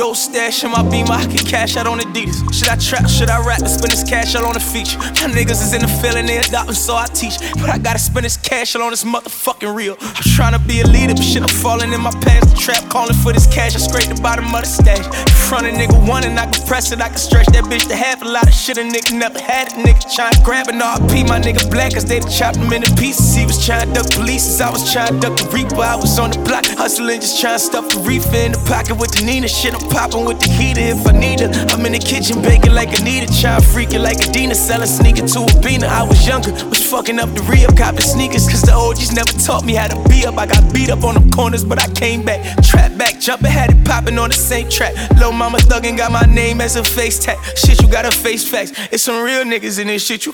whole stash in my Beamer, I can cash out on Adidas. Should I trap, should I rap and spend this cash all on the feature? My niggas is in the feeling, they adopting, so I teach. But I gotta spend this cash all on this motherfucking reel. I'm tryna be a leader, but shit, I'm falling in my pants. The trap calling for this cash, I scrape the bottom of the stash. In front of nigga one and I can press it, I can stretch that bitch to half. A lot of shit a nigga never had it, nigga tryna grab it. RP, my nigga black, cause they done chopped him into pieces. He was tryna duck police, I was tryna duck the reaper. I was on the block, hustling, just tryna stuff the reefer in the pocket with the Nina. Shit, I'm popping with the heater if I need it. I'm in the kitchen baking like Anita, tryna freak it like Adina, selling sneaker to a beaner. I was younger, was fucking up the re-up, copping sneakers, cause the OGs never taught me how to be up. I got beat up on them corners, but I came back. Trap back, jumping, had it popping on the same track. Lil' mama thuggin' got my name as a face tag. Shit, you gotta face facts. It's some real niggas in this shit, you